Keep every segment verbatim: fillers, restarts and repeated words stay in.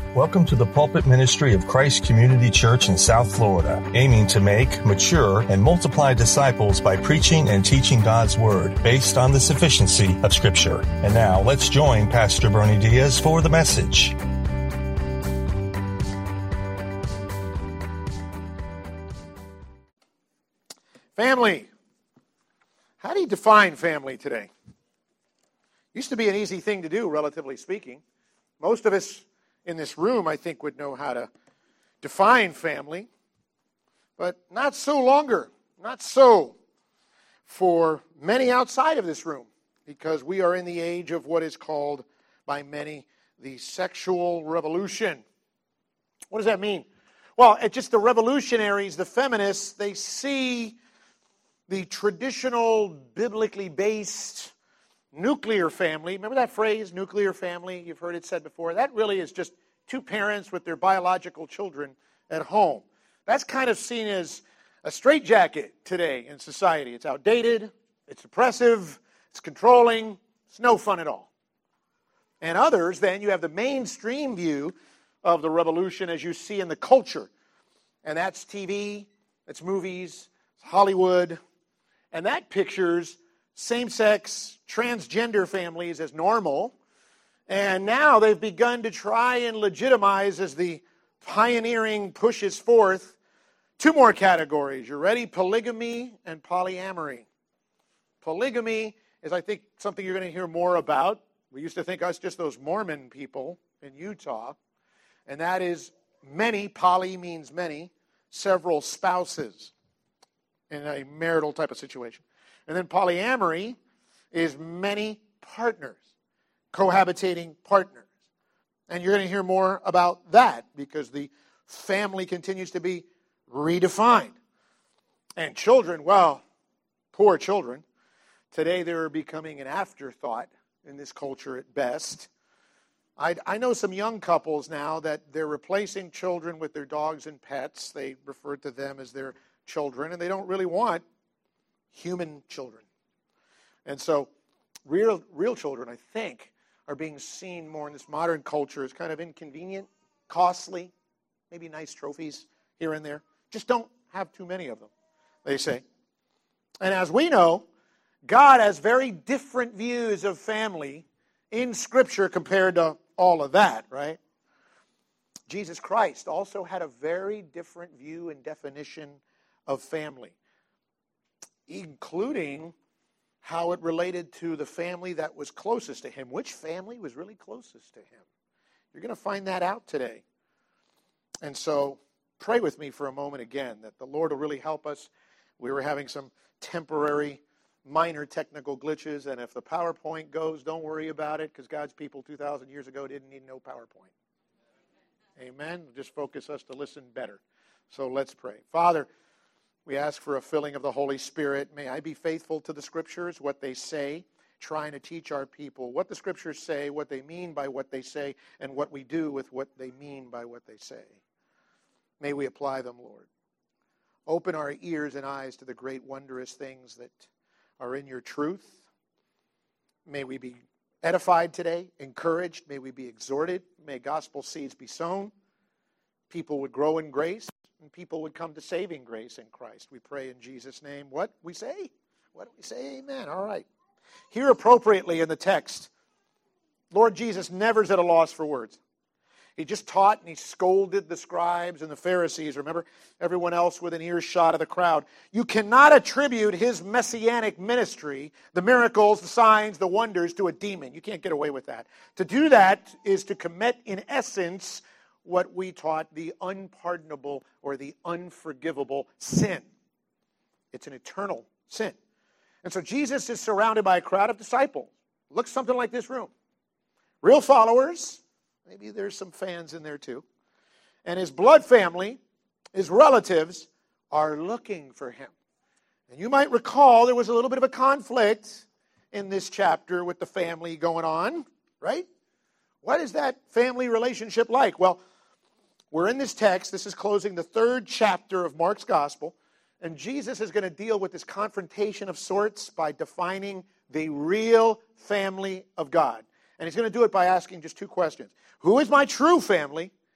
Welcome to the pulpit ministry of Christ Community Church in South Florida, aiming to make, mature, and multiply disciples by preaching and teaching God's Word based on the sufficiency of Scripture. And now, let's join Pastor Bernie Diaz for the message. Family. How do you define family today? Used to be an easy thing to do, relatively speaking. Most of us in this room, I think, would know how to define family, but not so longer, not so for many outside of this room, because we are in the age of what is called by many the sexual revolution. What does that mean? Well, it's just the revolutionaries, the feminists, they see the traditional, biblically based nuclear family. Remember that phrase, nuclear family? You've heard it said before. That really is just two parents with their biological children at home. That's kind of seen as a straitjacket today in society. It's outdated, it's oppressive, it's controlling, it's no fun at all. And others, then, you have the mainstream view of the revolution as you see in the culture. And that's T V, it's movies, it's Hollywood, and that pictures same-sex, transgender families as normal, and now they've begun to try and legitimize as the pioneering pushes forth two more categories. You ready? Polygamy and polyamory. Polygamy is, I think, something you're going to hear more about. We used to think us just those Mormon people in Utah, and that is many, poly means many, several spouses in a marital type of situation. And then polyamory is many partners, cohabitating partners. And you're going to hear more about that because the family continues to be redefined. And children, well, poor children, today they're becoming an afterthought in this culture at best. I, I know some young couples now that they're replacing children with their dogs and pets. They refer to them as their children, and they don't really want human children. And so real real children, I think, are being seen more in this modern culture as kind of inconvenient, costly, maybe nice trophies here and there. Just don't have too many of them, they say. And as we know, God has very different views of family in Scripture compared to all of that, right? Jesus Christ also had a very different view and definition of family, including how it related to the family that was closest to him. Which family was really closest to him? You're going to find that out today. And so pray with me for a moment again that the Lord will really help us. We were having some temporary, minor technical glitches, and if the PowerPoint goes, don't worry about it, because God's people two thousand years ago didn't need no PowerPoint. Amen? Just focus us to listen better. So let's pray. Father, we ask for a filling of the Holy Spirit. May I be faithful to the Scriptures, what they say, trying to teach our people what the Scriptures say, what they mean by what they say, and what we do with what they mean by what they say. May we apply them, Lord. Open our ears and eyes to the great wondrous things that are in your truth. May we be edified today, encouraged. May we be exhorted. May gospel seeds be sown. People would grow in grace. And people would come to saving grace in Christ. We pray in Jesus' name. What we say? What do we say? Amen. All right. Here appropriately in the text, Lord Jesus never is at a loss for words. He just taught and he scolded the scribes and the Pharisees. Remember, everyone else within earshot of the crowd. You cannot attribute his messianic ministry, the miracles, the signs, the wonders, to a demon. You can't get away with that. To do that is to commit, in essence, what we taught the unpardonable or the unforgivable sin. It's an eternal sin. And so Jesus is surrounded by a crowd of disciples. Looks something like this room. Real followers. Maybe there's some fans in there too. And his blood family, his relatives, are looking for him. And you might recall there was a little bit of a conflict in this chapter with the family going on, right? What is that family relationship like? Well, we're in this text. This is closing the third chapter of Mark's Gospel. And Jesus is going to deal with this confrontation of sorts by defining the real family of God. And he's going to do it by asking just two questions. Who is my true family?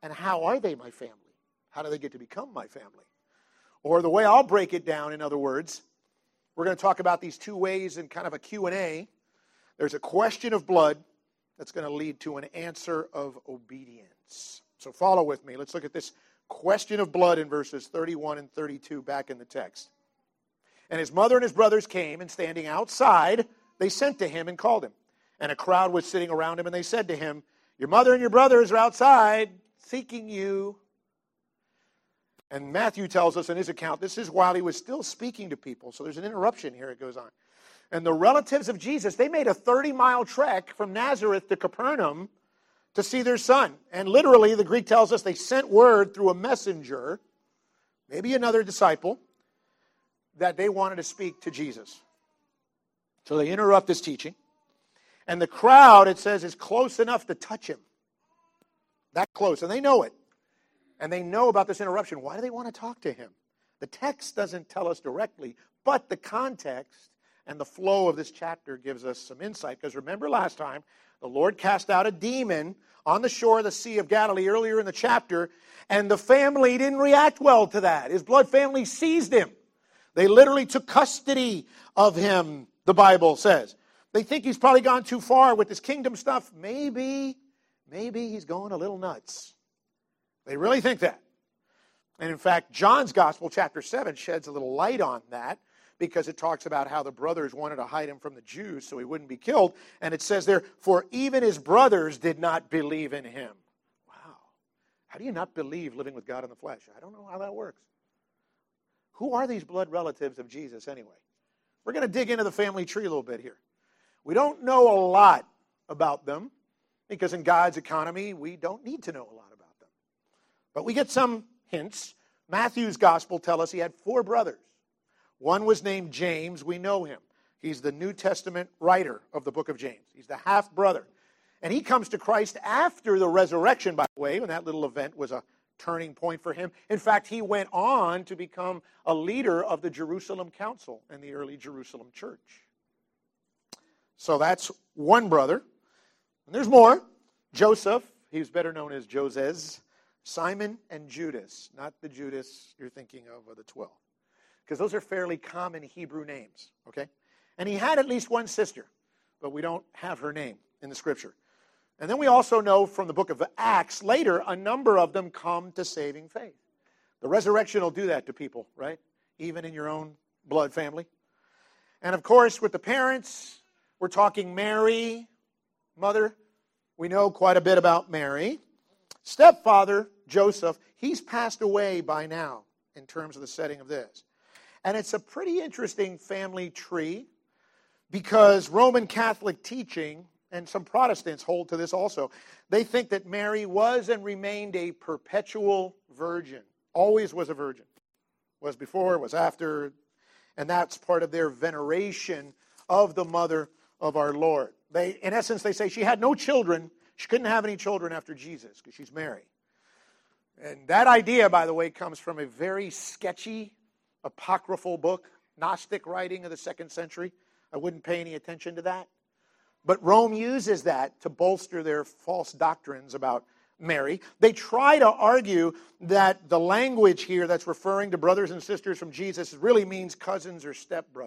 And how are they my family? How do they get to become my family? Or the way I'll break it down, in other words, we're going to talk about these two ways in kind of a Q and A. There's a question of blood that's going to lead to an answer of obedience. So follow with me. Let's look at this question of blood in verses thirty-one and thirty-two back in the text. And his mother and his brothers came, and standing outside, they sent to him and called him. And a crowd was sitting around him, and they said to him, your mother and your brothers are outside seeking you. And Matthew tells us in his account, this is while he was still speaking to people. So there's an interruption here, it goes on. And the relatives of Jesus, they made a thirty-mile trek from Nazareth to Capernaum to see their son. And literally, the Greek tells us they sent word through a messenger, maybe another disciple, that they wanted to speak to Jesus. So they interrupt his teaching. And the crowd, it says, is close enough to touch him. That close. And they know it. And they know about this interruption. Why do they want to talk to him? The text doesn't tell us directly, but the context and the flow of this chapter gives us some insight. Because remember last time, the Lord cast out a demon on the shore of the Sea of Galilee earlier in the chapter, and the family didn't react well to that. His blood family seized him. They literally took custody of him, the Bible says. They think he's probably gone too far with this kingdom stuff. Maybe, maybe he's going a little nuts. They really think that. And in fact, John's Gospel, chapter seven, sheds a little light on that because it talks about how the brothers wanted to hide him from the Jews so he wouldn't be killed. And it says there, for even his brothers did not believe in him. Wow. How do you not believe living with God in the flesh? I don't know how that works. Who are these blood relatives of Jesus anyway? We're going to dig into the family tree a little bit here. We don't know a lot about them because in God's economy, we don't need to know a lot about them. But we get some hints. Matthew's gospel tells us he had four brothers. One was named James. We know him. He's the New Testament writer of the book of James. He's the half-brother. And he comes to Christ after the resurrection, by the way, when that little event was a turning point for him. In fact, he went on to become a leader of the Jerusalem Council and the early Jerusalem church. So that's one brother. And there's more. Joseph, he's better known as Joses, Simon, and Judas. Not the Judas you're thinking of, of the twelve. Because those are fairly common Hebrew names, okay? And he had at least one sister, but we don't have her name in the Scripture. And then we also know from the book of Acts, later, a number of them come to saving faith. The resurrection will do that to people, right? Even in your own blood family. And of course, with the parents, we're talking Mary, mother. We know quite a bit about Mary. Stepfather, Joseph, he's passed away by now in terms of the setting of this. And it's a pretty interesting family tree because Roman Catholic teaching, and some Protestants hold to this also, they think that Mary was and remained a perpetual virgin. Always was a virgin. Was before, was after, and that's part of their veneration of the mother of our Lord. They, in essence, they say she had no children. She couldn't have any children after Jesus because she's Mary. And that idea, by the way, comes from a very sketchy, apocryphal book, Gnostic writing of the second century. I wouldn't pay any attention to that. But Rome uses that to bolster their false doctrines about Mary. They try to argue that the language here that's referring to brothers and sisters from Jesus really means cousins or stepbrothers.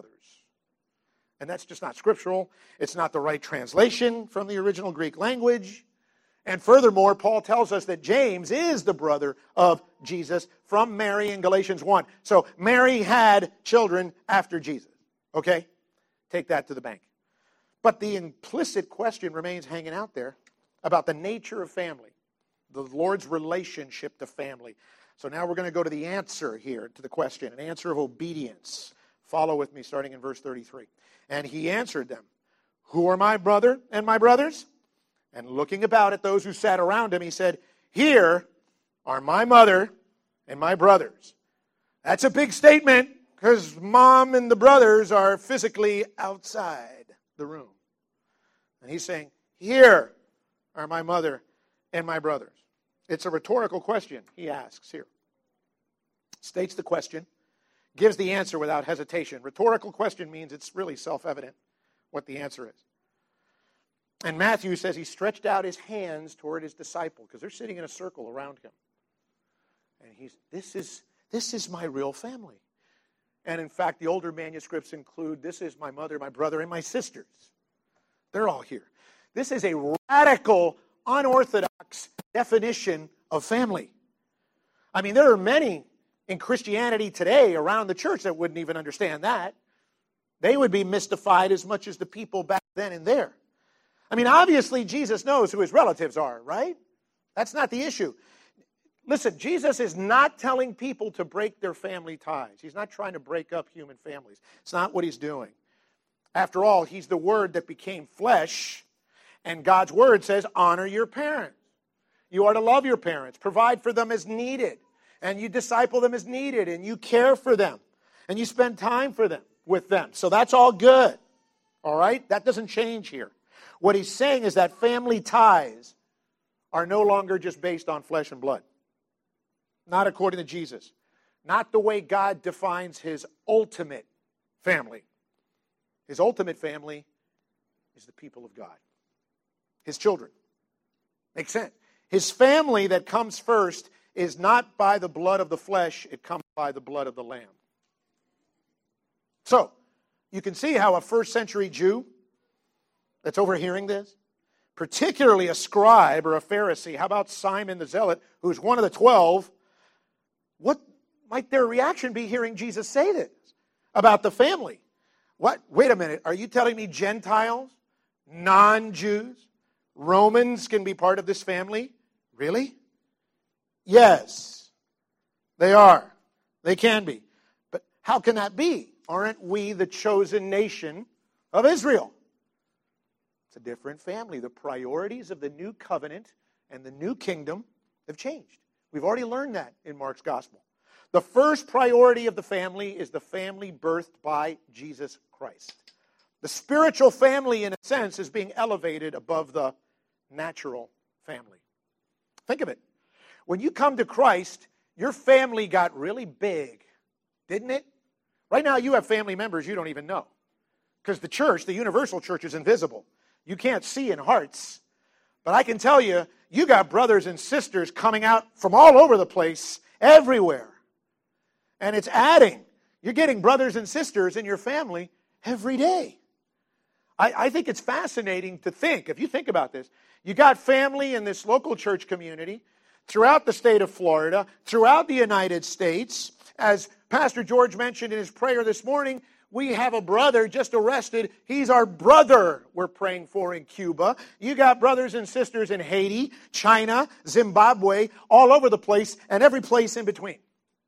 And that's just not scriptural. It's not the right translation from the original Greek language. And furthermore, Paul tells us that James is the brother of Jesus from Mary in Galatians one. So Mary had children after Jesus. Okay? Take that to the bank. But the implicit question remains hanging out there about the nature of family, the Lord's relationship to family. So now we're going to go to the answer here to the question, an answer of obedience. Follow with me starting in verse thirty-three. And he answered them, who are my brother and my brothers? And looking about at those who sat around him, he said, here are my mother and my brothers. That's a big statement because mom and the brothers are physically outside the room. And he's saying, here are my mother and my brothers. It's a rhetorical question he asks here. States the question, gives the answer without hesitation. Rhetorical question means it's really self-evident what the answer is. And Matthew says he stretched out his hands toward his disciple because they're sitting in a circle around him. And he's, this is, this is my real family. And in fact, the older manuscripts include, this is my mother, my brother, and my sisters. They're all here. This is a radical, unorthodox definition of family. I mean, there are many in Christianity today around the church that wouldn't even understand that. They would be mystified as much as the people back then and there. I mean, obviously, Jesus knows who his relatives are, right? That's not the issue. Listen, Jesus is not telling people to break their family ties. He's not trying to break up human families. It's not what he's doing. After all, he's the Word that became flesh, and God's Word says, honor your parents. You are to love your parents, provide for them as needed, and you disciple them as needed, and you care for them, and you spend time for them with them. So that's all good, all right? That doesn't change here. What he's saying is that family ties are no longer just based on flesh and blood. Not according to Jesus. Not the way God defines his ultimate family. His ultimate family is the people of God. His children. Makes sense. His family that comes first is not by the blood of the flesh, it comes by the blood of the Lamb. So, you can see how a first century Jew that's overhearing this, particularly a scribe or a Pharisee, how about Simon the Zealot, who's one of the twelve, what might their reaction be hearing Jesus say this about the family? What? Wait a minute. Are you telling me Gentiles, non-Jews, Romans can be part of this family? Really? Yes, they are. They can be. But how can that be? Aren't we the chosen nation of Israel? It's a different family. The priorities of the new covenant and the new kingdom have changed. We've already learned that in Mark's gospel. The first priority of the family is the family birthed by Jesus Christ. The spiritual family, in a sense, is being elevated above the natural family. Think of it. When you come to Christ, your family got really big, didn't it? Right now, you have family members you don't even know. Because the church, the universal church, is invisible. You can't see in hearts. But I can tell you, you got brothers and sisters coming out from all over the place, everywhere. And it's adding. You're getting brothers and sisters in your family every day. I, I think it's fascinating to think, if you think about this, you got family in this local church community throughout the state of Florida, throughout the United States. As Pastor George mentioned in his prayer this morning, we have a brother just arrested. He's our brother we're praying for in Cuba. You got brothers and sisters in Haiti, China, Zimbabwe, all over the place, and every place in between.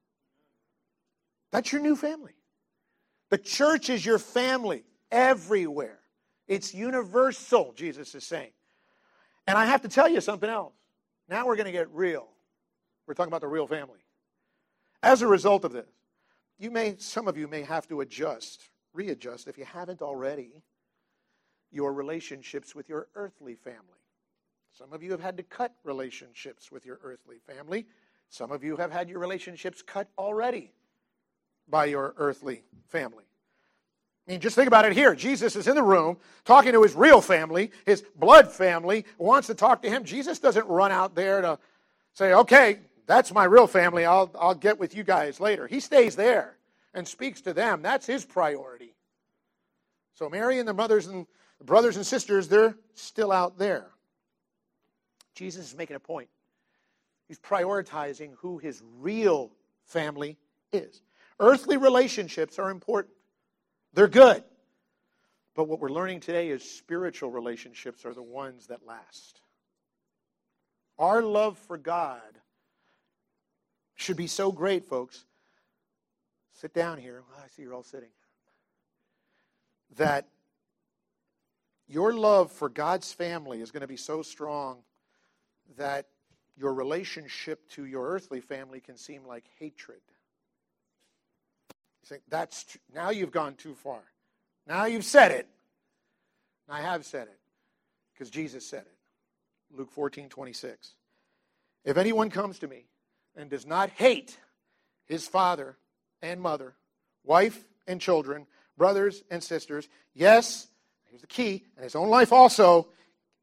That's your new family. The church is your family everywhere. It's universal, Jesus is saying. And I have to tell you something else. Now we're going to get real. We're talking about the real family. As a result of this, you may, some of you may have to adjust, readjust, if you haven't already, your relationships with your earthly family. Some of you have had to cut relationships with your earthly family. Some of you have had your relationships cut already by your earthly family. I mean, just think about it here. Jesus is in the room talking to his real family, his blood family, wants to talk to him. Jesus doesn't run out there to say, okay, that's my real family. I'll, I'll get with you guys later. He stays there and speaks to them. That's his priority. So Mary and the mothers and the brothers and sisters, they're still out there. Jesus is making a point. He's prioritizing who his real family is. Earthly relationships are important. They're good. But what we're learning today is spiritual relationships are the ones that last. Our love for God should be so great, folks. Sit down here. Oh, I see you're all sitting. That your love for God's family is going to be so strong that your relationship to your earthly family can seem like hatred. You think, that's tr- now you've gone too far. Now you've said it. And I have said it because Jesus said it. Luke fourteen twenty-six. If anyone comes to me and does not hate his father and mother, wife and children, brothers and sisters, yes, here's the key, and his own life also,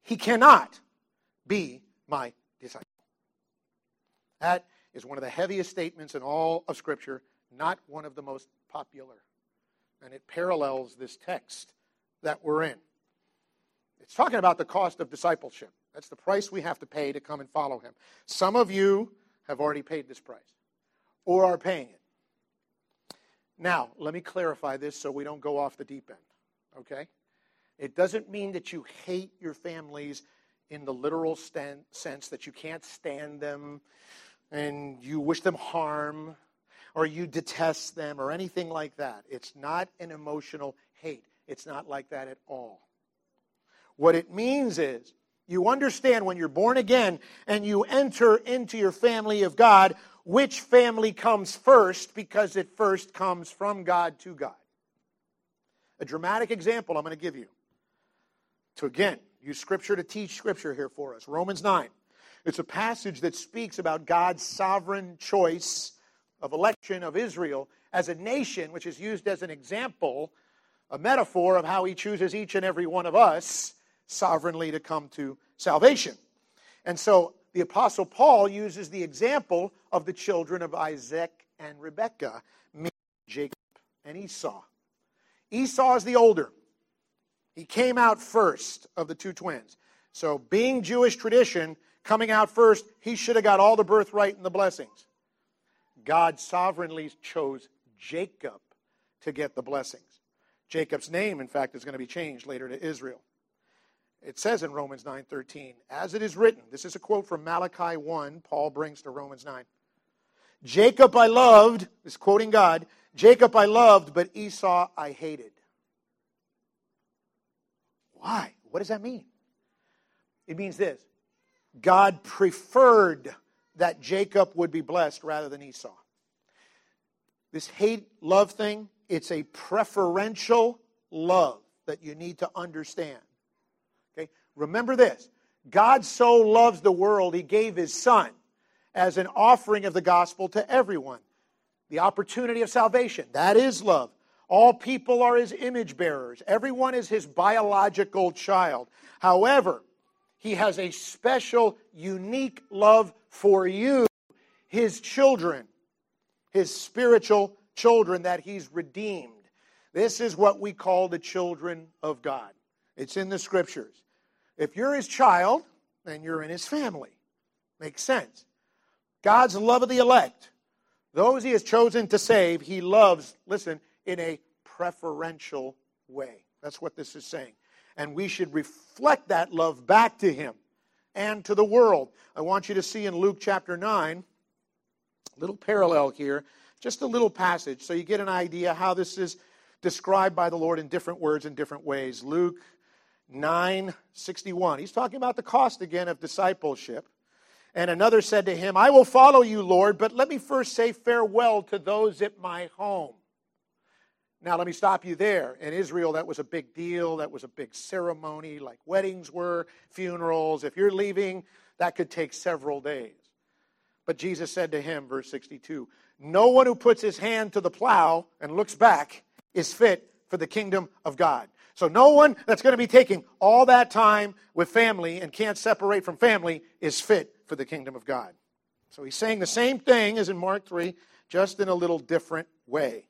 he cannot be my disciple. That is one of the heaviest statements in all of Scripture, not one of the most popular. And it parallels this text that we're in. It's talking about the cost of discipleship. That's the price we have to pay to come and follow him. Some of you have already paid this price or are paying it. Now, let me clarify this so we don't go off the deep end, okay? It doesn't mean that you hate your families in the literal stand, sense that you can't stand them and you wish them harm or you detest them or anything like that. It's not an emotional hate. It's not like that at all. What it means is you understand when you're born again and you enter into your family of God, which family comes first, because it first comes from God to God. A dramatic example I'm going to give you to, again, use Scripture to teach Scripture here for us. Romans nine. It's a passage that speaks about God's sovereign choice of election of Israel as a nation, which is used as an example, a metaphor of how he chooses each and every one of us sovereignly to come to salvation. And so the Apostle Paul uses the example of the children of Isaac and Rebekah, meaning Jacob and Esau. Esau is the older. He came out first of the two twins. So being Jewish tradition, coming out first, he should have got all the birthright and the blessings. God sovereignly chose Jacob to get the blessings. Jacob's name, in fact, is going to be changed later to Israel. It says in Romans nine thirteen, as it is written, this is a quote from Malachi one, Paul brings to Romans nine. Jacob I loved, this is quoting God, Jacob I loved, but Esau I hated. Why? What does that mean? It means this. God preferred that Jacob would be blessed rather than Esau. This hate-love thing, it's a preferential love that you need to understand. Okay? Remember this. God so loves the world, he gave his Son as an offering of the gospel to everyone. The opportunity of salvation, that is love. All people are his image bearers. Everyone is his biological child. However, he has a special, unique love for you, his children, his spiritual children that he's redeemed. This is what we call the children of God. It's in the Scriptures. If you're his child, then you're in his family. Makes sense. God's love of the elect, those he has chosen to save, he loves, listen, in a preferential way. That's what this is saying. And we should reflect that love back to him and to the world. I want you to see in Luke chapter nine, a little parallel here, just a little passage, so you get an idea how this is described by the Lord in different words in different ways. Luke nine sixty-one. He's talking about the cost again of discipleship. And another said to him, I will follow you, Lord, but let me first say farewell to those at my home. Now, let me stop you there. In Israel, that was a big deal. That was a big ceremony, like weddings were, funerals. If you're leaving, that could take several days. But Jesus said to him, verse sixty-two, no one who puts his hand to the plow and looks back is fit for the kingdom of God. So no one that's going to be taking all that time with family and can't separate from family is fit for the kingdom of God. So he's saying the same thing as in Mark three, just in a little different way.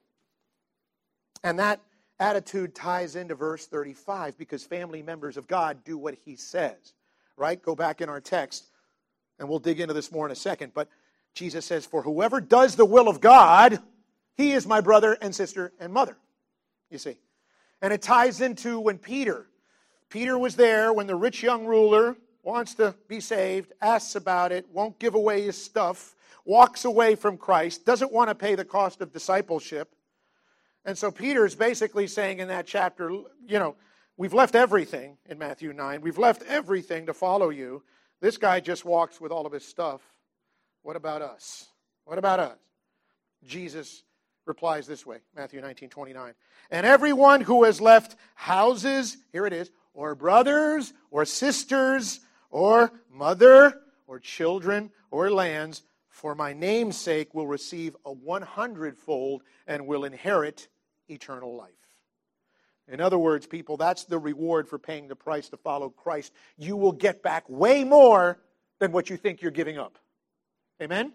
And that attitude ties into verse thirty-five, because family members of God do what he says. Right? Go back in our text, and we'll dig into this more in a second. But Jesus says, for whoever does the will of God, he is my brother and sister and mother. You see. And it ties into when Peter, Peter was there when the rich young ruler wants to be saved, asks about it, won't give away his stuff, walks away from Christ, doesn't want to pay the cost of discipleship. And so Peter's basically saying in that chapter, you know, we've left everything in Matthew nine. We've left everything to follow you. This guy just walks with all of his stuff. What about us? What about us? Jesus replies this way, Matthew nineteen twenty-nine. And everyone who has left houses, here it is, or brothers, or sisters, or mother, or children, or lands, for my name's sake will receive a one hundredfold and will inherit eternal life. In other words, people, that's the reward for paying the price to follow Christ. You will get back way more than what you think you're giving up. Amen?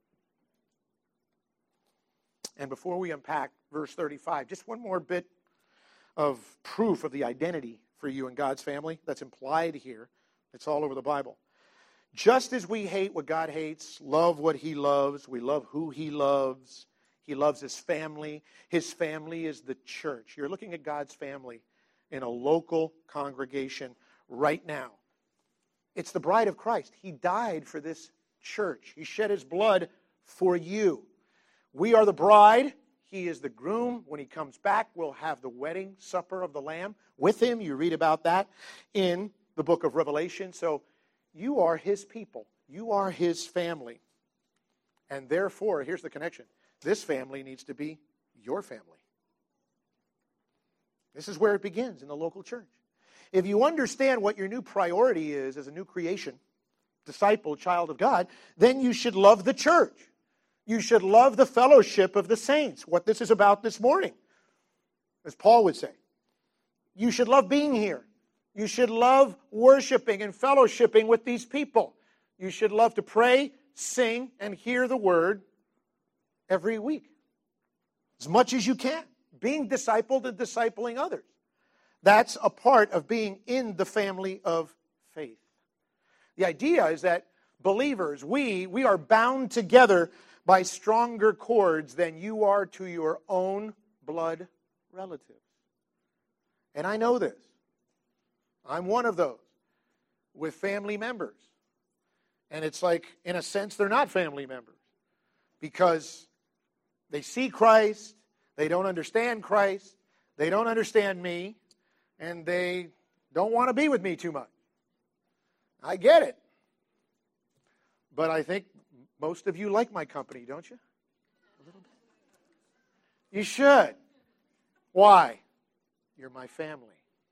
And before we unpack verse thirty-five, just one more bit of proof of the identity for you in God's family that's implied here. It's all over the Bible. Just as we hate what God hates, love what He loves, we love who He loves. He loves His family. His family is the church. You're looking at God's family in a local congregation right now. It's the bride of Christ. He died for this church. He shed His blood for you. We are the bride. He is the groom. When He comes back, we'll have the wedding supper of the Lamb with Him. You read about that in the book of Revelation. So you are His people. You are His family. And therefore, here's the connection. This family needs to be your family. This is where it begins, in the local church. If you understand what your new priority is as a new creation, disciple, child of God, then you should love the church. You should love the fellowship of the saints, what this is about this morning, as Paul would say. You should love being here. You should love worshiping and fellowshipping with these people. You should love to pray, sing, and hear the word every week, as much as you can. Being discipled and discipling others. That's a part of being in the family of faith. The idea is that believers, we, we are bound together by stronger cords than you are to your own blood relatives. And I know this. I'm one of those with family members. And it's like, in a sense, they're not family members. Because they see Christ, they don't understand Christ, they don't understand me, and they don't want to be with me too much. I get it. But I think most of you like my company, don't you? A little bit. You should. Why? You're my family.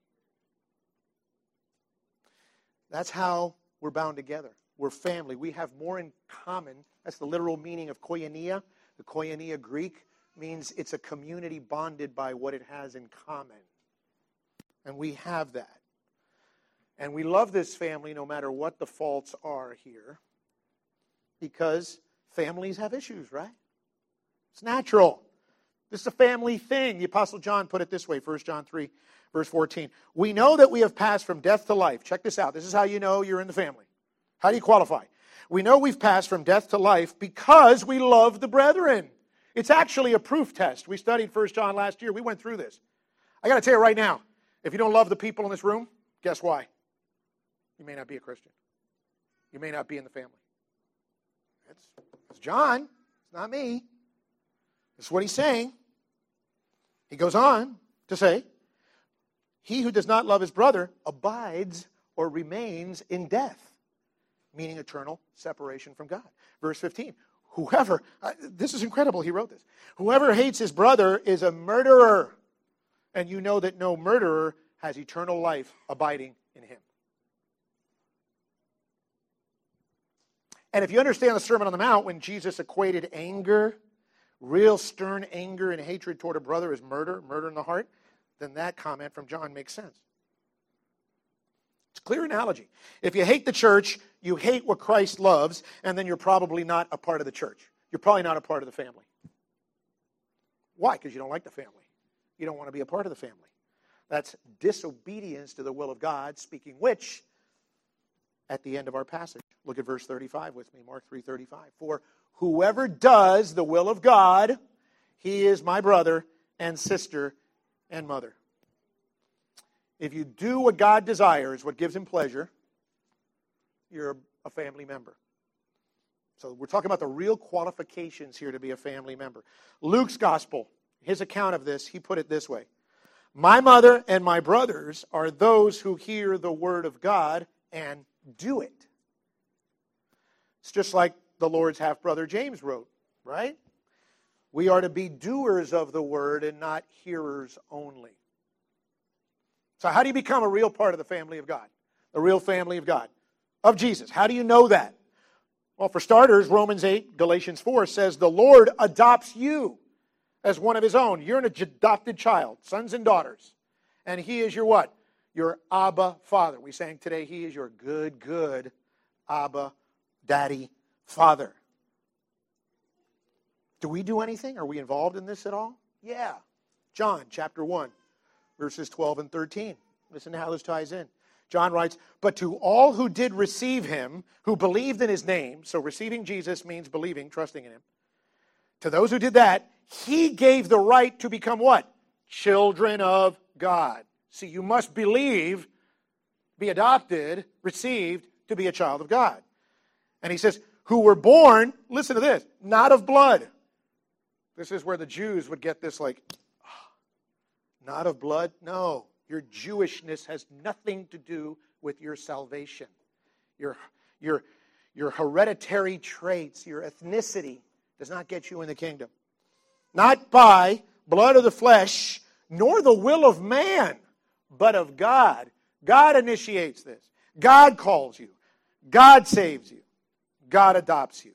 That's how we're bound together. We're family. We have more in common. That's the literal meaning of koinonia. The koinonia Greek means it's a community bonded by what it has in common. And we have that. And we love this family no matter what the faults are here. Because families have issues, right? It's natural. This is a family thing. The Apostle John put it this way, First John three, verse fourteen. We know that we have passed from death to life. Check this out. This is how you know you're in the family. How do you qualify? We know we've passed from death to life because we love the brethren. It's actually a proof test. We studied First John last year. We went through this. I got to tell you right now, if you don't love the people in this room, guess why? You may not be a Christian. You may not be in the family. It's, it's John. It's not me. This is what he's saying. He goes on to say, he who does not love his brother abides or remains in death, meaning eternal separation from God. Verse fifteen, whoever, uh, this is incredible, he wrote this. Whoever hates his brother is a murderer, and you know that no murderer has eternal life abiding in him. And if you understand the Sermon on the Mount, when Jesus equated anger, real stern anger and hatred toward a brother as murder, murder in the heart, then that comment from John makes sense. It's a clear analogy. If you hate the church, you hate what Christ loves, and then you're probably not a part of the church. You're probably not a part of the family. Why? Because you don't like the family. You don't want to be a part of the family. That's disobedience to the will of God, speaking which, at the end of our passage, look at verse thirty-five with me, Mark three thirty-five. For whoever does the will of God, he is my brother and sister and mother. If you do what God desires, what gives him pleasure, you're a family member. So we're talking about the real qualifications here to be a family member. Luke's gospel, his account of this, he put it this way. My mother and my brothers are those who hear the word of God and do it. It's just like the Lord's half-brother James wrote, right? We are to be doers of the word and not hearers only. So how do you become a real part of the family of God? The real family of God, of Jesus. How do you know that? Well, for starters, Romans eight, Galatians four says the Lord adopts you as one of his own. You're an adopted child, sons and daughters. And He is your what? Your Abba Father. We sang today, He is your good, good Abba, Daddy, Father. Do we do anything? Are we involved in this at all? Yeah. John chapter one, verses twelve and thirteen. Listen to how this ties in. John writes, but to all who did receive Him, who believed in His name, so receiving Jesus means believing, trusting in Him. To those who did that, He gave the right to become what? Children of God. See, you must believe, be adopted, received to be a child of God. And He says, who were born, listen to this, not of blood. This is where the Jews would get this like, oh, not of blood? No. Your Jewishness has nothing to do with your salvation. Your, your, your hereditary traits, your ethnicity does not get you in the kingdom. Not by blood of the flesh, nor the will of man, but of God. God initiates this. God calls you. God saves you. God adopts you.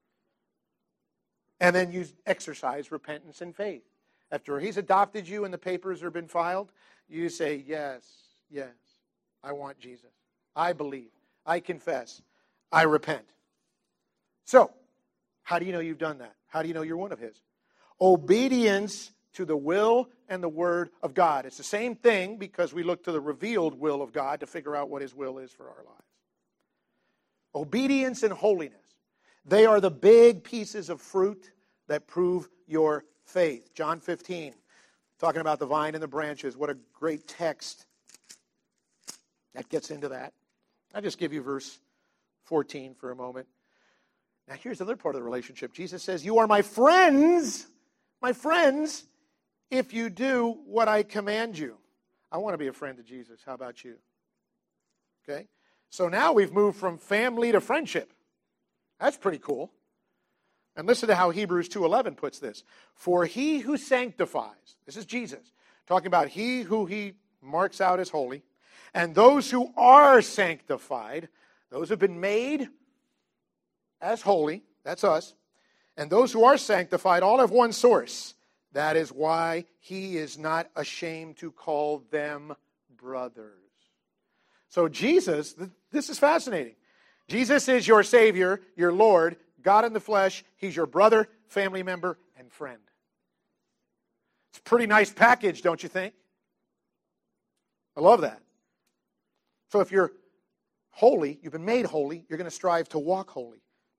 And then you exercise repentance and faith. After He's adopted you and the papers have been filed, you say, yes, yes, I want Jesus. I believe. I confess. I repent. So, how do you know you've done that? How do you know you're one of His? Obedience to the will and the word of God. It's the same thing because we look to the revealed will of God to figure out what His will is for our lives. Obedience and holiness. They are the big pieces of fruit that prove your faith. John fifteen, talking about the vine and the branches. What a great text that gets into that. I'll just give you verse fourteen for a moment. Now here's the other part of the relationship. Jesus says, you are my friends, my friends, if you do what I command you. I want to be a friend of Jesus. How about you? Okay? So now we've moved from family to friendship. That's pretty cool. And listen to how Hebrews two eleven puts this. For He who sanctifies, this is Jesus, talking about He who He marks out as holy, and those who are sanctified, those who have been made as holy, that's us, and those who are sanctified all have one source. That is why He is not ashamed to call them brothers. So Jesus, this is fascinating. Jesus is your Savior, your Lord, God in the flesh. He's your brother, family member, and friend. It's a pretty nice package, don't you think? I love that. So if you're holy, you've been made holy, you're going to strive to walk holy.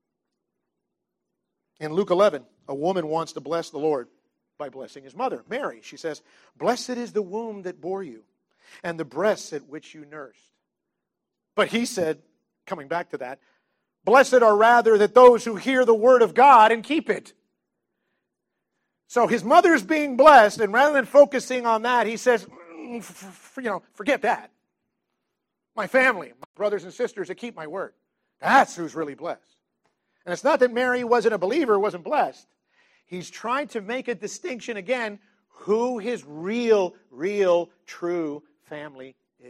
In Luke eleven, a woman wants to bless the Lord by blessing His mother, Mary. She says, blessed is the womb that bore you, and the breasts at which you nursed. But He said, coming back to that, blessed are rather that those who hear the word of God and keep it. So His mother's being blessed, and rather than focusing on that, He says, mm, f- f- you know, forget that. My family, my brothers and sisters that keep my word. That's who's really blessed. And it's not that Mary wasn't a believer, wasn't blessed. He's trying to make a distinction again, who His real, real, true family is.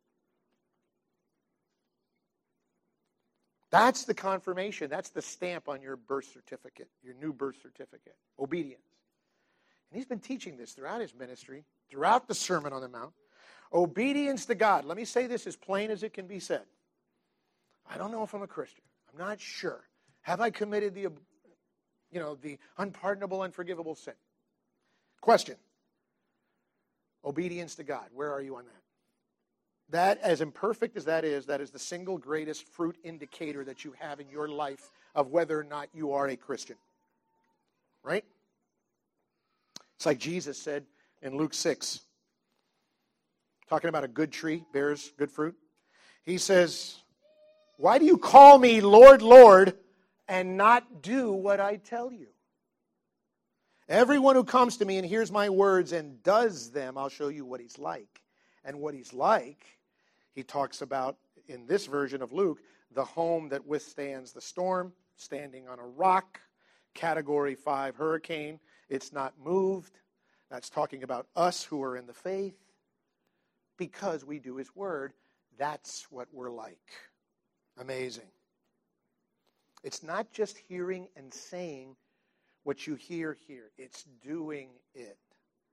That's the confirmation. That's the stamp on your birth certificate, your new birth certificate. Obedience. And He's been teaching this throughout His ministry, throughout the Sermon on the Mount. Obedience to God. Let me say this as plain as it can be said. I don't know if I'm a Christian. I'm not sure. Have I committed the, you know, the unpardonable, unforgivable sin? Question. Obedience to God. Where are you on that? That, as imperfect as that is, that is the single greatest fruit indicator that you have in your life of whether or not you are a Christian. Right? It's like Jesus said in Luke six, talking about a good tree bears good fruit. He says, why do you call me Lord, Lord, and not do what I tell you? Everyone who comes to me and hears my words and does them, I'll show you what He's like. And what He's like, He talks about, in this version of Luke, the home that withstands the storm, standing on a rock, category five hurricane. It's not moved. That's talking about us who are in the faith. Because we do His word, that's what we're like. Amazing. It's not just hearing and saying what you hear here. It's doing it.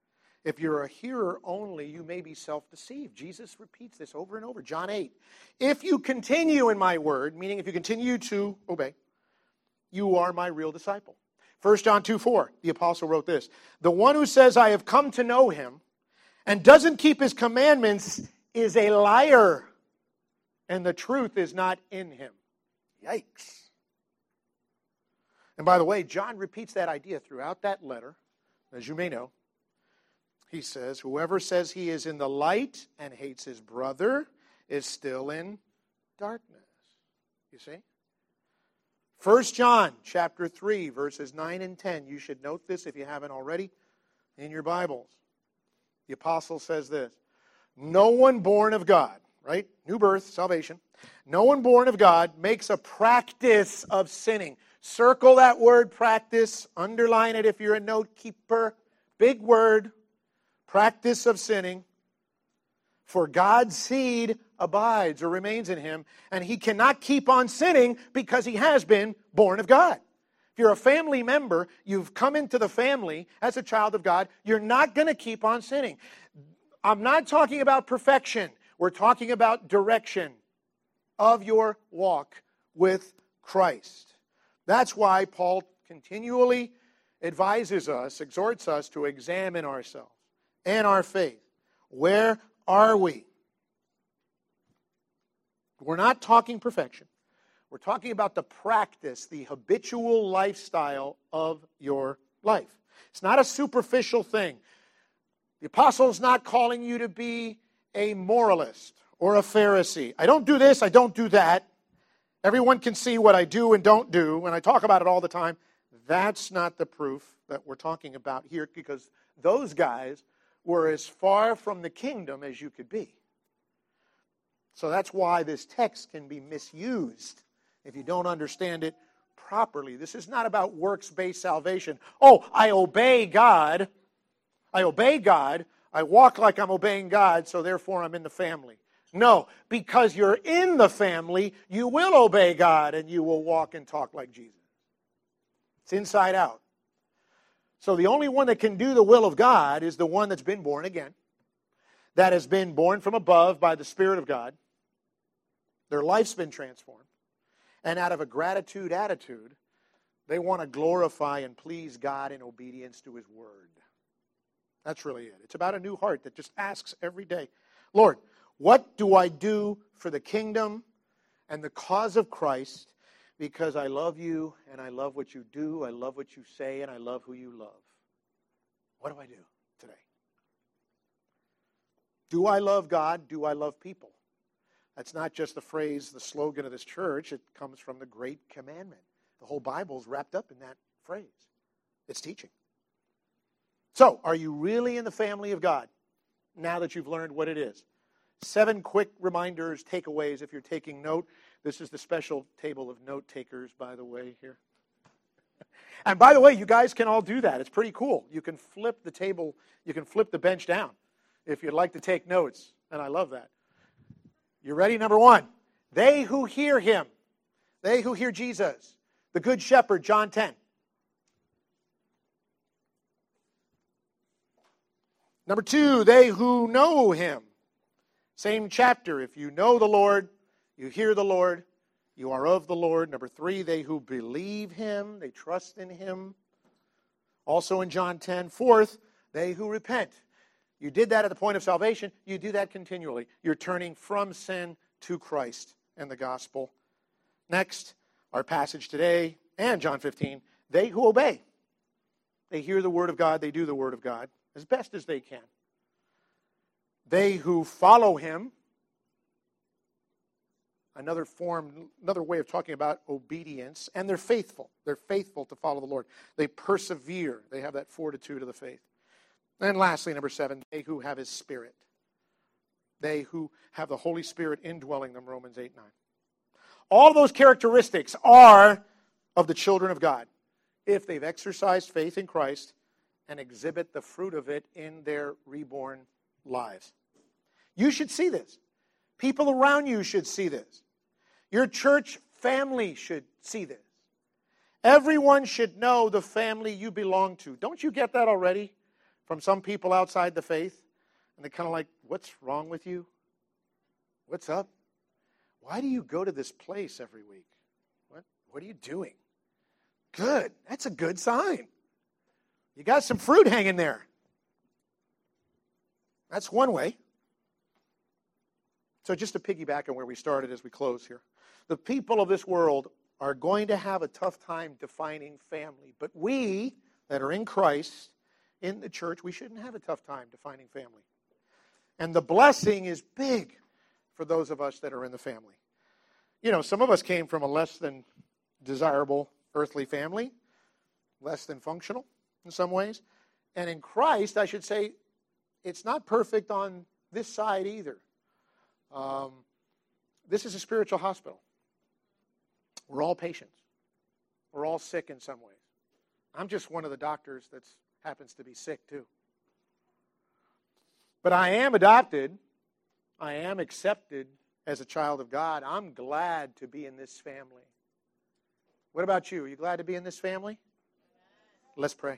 If you're a hearer only, you may be self-deceived. Jesus repeats this over and over. John eight. If you continue in my word, meaning if you continue to obey, you are my real disciple. First John two four, the apostle wrote this. The one who says, I have come to know him, and doesn't keep his commandments is a liar, and the truth is not in him. Yikes. And by the way, John repeats that idea throughout that letter, as you may know. He says, whoever says he is in the light and hates his brother is still in darkness. You see? First John chapter three, verses nine and ten. You should note this if you haven't already in your Bibles. The apostle says this. No one born of God, right? New birth, salvation. No one born of God makes a practice of sinning. Circle that word practice. Underline it if you're a note keeper. Big word. Practice of sinning. For God's seed abides or remains in him, and he cannot keep on sinning because he has been born of God. If you're a family member, you've come into the family as a child of God, you're not going to keep on sinning. I'm not talking about perfection. We're talking about direction of your walk with Christ. That's why Paul continually advises us, exhorts us to examine ourselves and our faith. Where are we? We're not talking perfection. We're talking about the practice, the habitual lifestyle of your life. It's not a superficial thing. The apostle's not calling you to be a moralist or a Pharisee. I don't do this, I don't do that. Everyone can see what I do and don't do, and I talk about it all the time. That's not the proof that we're talking about here, because those guys were as far from the kingdom as you could be. So that's why this text can be misused if you don't understand it properly. This is not about works-based salvation. Oh, I obey God. I obey God. I walk like I'm obeying God, so therefore I'm in the family. No, because you're in the family, you will obey God and you will walk and talk like Jesus. It's inside out. So the only one that can do the will of God is the one that's been born again, that has been born from above by the Spirit of God. Their life's been transformed. And out of a gratitude attitude, they want to glorify and please God in obedience to His Word. That's really it. It's about a new heart that just asks every day, Lord, what do I do for the kingdom and the cause of Christ? Because I love you, and I love what you do, I love what you say, and I love who you love. What do I do today? Do I love God? Do I love people? That's not just the phrase, the slogan of this church. It comes from the Great Commandment. The whole Bible is wrapped up in that phrase. It's teaching. So, are you really in the family of God now that you've learned what it is? Seven quick reminders, takeaways if you're taking note. This is the special table of note takers, by the way, here. And by the way, you guys can all do that. It's pretty cool. You can flip the table, you can flip the bench down if you'd like to take notes. And I love that. You ready? Number one, they who hear Him, they who hear Jesus, the Good Shepherd, John ten. Number two, they who know Him. Same chapter. If you know the Lord, you hear the Lord, you are of the Lord. Number three, they who believe Him, they trust in Him. Also in John ten. Fourth, they who repent. You did that at the point of salvation. You do that continually. You're turning from sin to Christ and the gospel. Next, our passage today and John fifteen, they who obey. They hear the word of God, they do the word of God as best as they can. They who follow Him, another form, another way of talking about obedience, and they're faithful. They're faithful to follow the Lord. They persevere. They have that fortitude of the faith. And lastly, number seven, they who have His Spirit. They who have the Holy Spirit indwelling them, Romans eight nine. All of those characteristics are of the children of God if they've exercised faith in Christ and exhibit the fruit of it in their reborn lives. You should see this. People around you should see this. Your church family should see this. Everyone should know the family you belong to. Don't you get that already? from some people outside the faith, and they're kind of like, what's wrong with you? What's up? Why do you go to this place every week? What, what are you doing? Good. That's a good sign. You got some fruit hanging there. That's one way. So just to piggyback on where we started as we close here. The people of this world are going to have a tough time defining family. But we that are in Christ, in the church, we shouldn't have a tough time defining family. And the blessing is big for those of us that are in the family. You know, some of us came from a less than desirable earthly family, less than functional in some ways. And in Christ, I should say, it's not perfect on this side either. Um, this is a spiritual hospital. We're all patients. We're all sick in some ways. I'm just one of the doctors that happens to be sick too. But I am adopted. I am accepted as a child of God. I'm glad to be in this family. What about you? Are you glad to be in this family? Let's pray.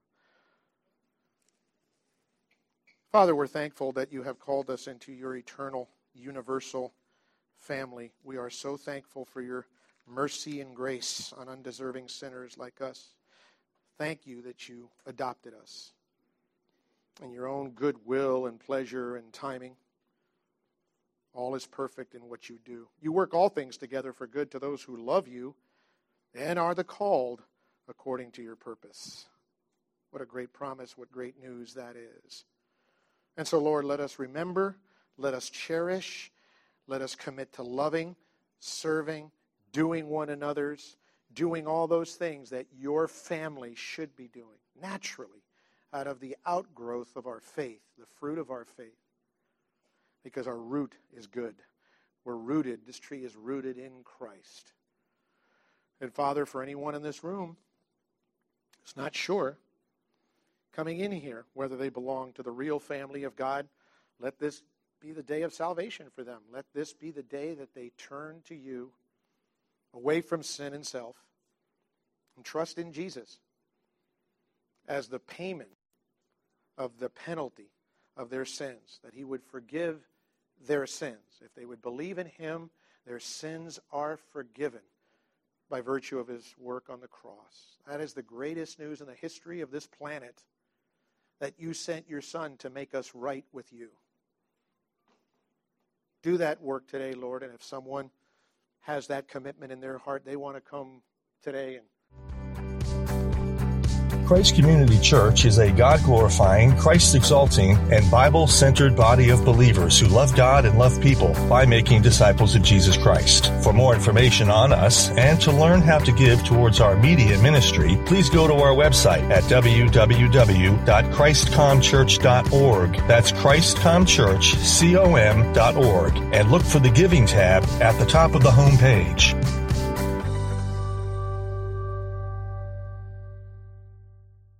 Father, we're thankful that you have called us into your eternal, universal family. We are so thankful for your mercy and grace on undeserving sinners like us. Thank you that you adopted us in your own goodwill and pleasure and timing. All is perfect in what you do. You work all things together for good to those who love you and are the called according to your purpose. What a great promise, what great news that is. And so, Lord, let us remember, let us cherish, let us commit to loving, serving, doing one another's, doing all those things that your family should be doing, naturally, out of the outgrowth of our faith, the fruit of our faith, because our root is good. We're rooted, this tree is rooted in Christ. And Father, for anyone in this room who's not sure, coming in here, whether they belong to the real family of God, let this be the day of salvation for them. Let this be the day that they turn to you, away from sin and self, and trust in Jesus as the payment of the penalty of their sins, that he would forgive their sins. If they would believe in him, their sins are forgiven by virtue of his work on the cross. That is the greatest news in the history of this planet, that you sent your Son to make us right with you. Do that work today, Lord, and if someone has that commitment in their heart, they want to come today and Christ Community Church is a God-glorifying, Christ-exalting, and Bible-centered body of believers who love God and love people by making disciples of Jesus Christ. For more information on us and to learn how to give towards our media ministry, please go to our website at w w w dot christ com church dot org. That's christcom church com dot org, and look for the Giving tab at the top of the home page.